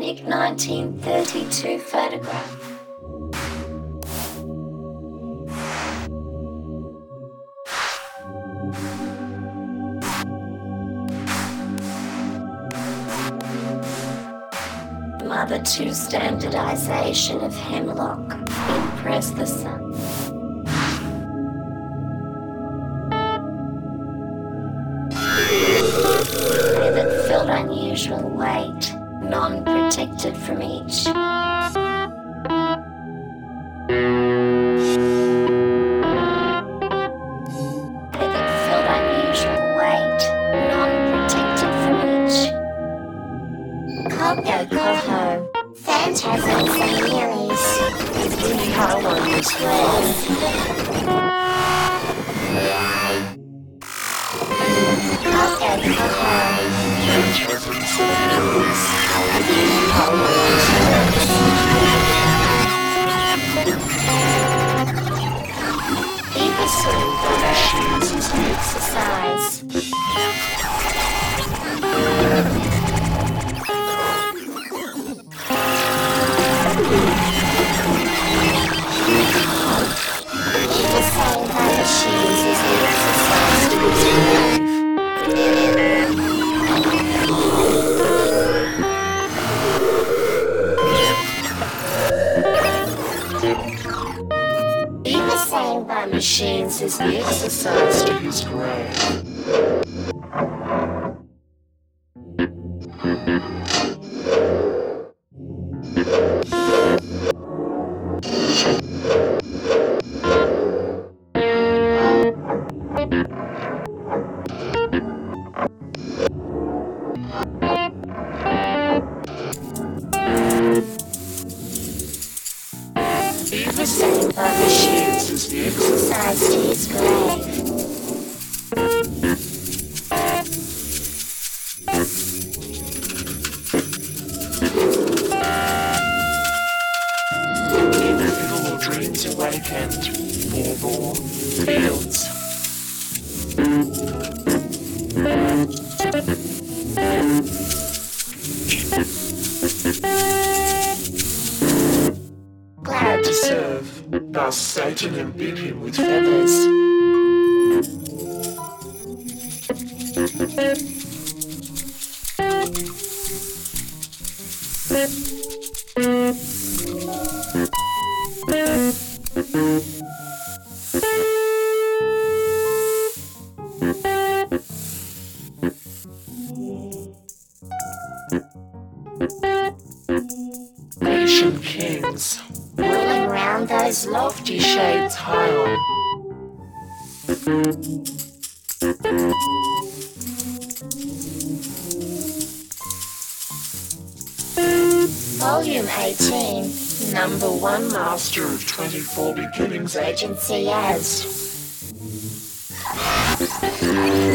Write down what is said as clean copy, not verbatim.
Big 1932 photograph. Mother 2 standardization of hemlock. Impress the sun. That felt unusual weight, non-protected from each. That felt unusual weight, non-protected from each. Coco Coho, phantasms and lilies. Color is red. Coco Coho. Machines is the exercise. Machines is the exercise to machines is the exercise to his grave. Eva saying by machines is the exercise to his grave. Inevitable dreams awakened, forlorn fields. Glad to serve, thus Satan embit him with feathers. Grecian kings, whirling round those lofty shades high on. Volume 18, number 1 master of 24 beginnings agency as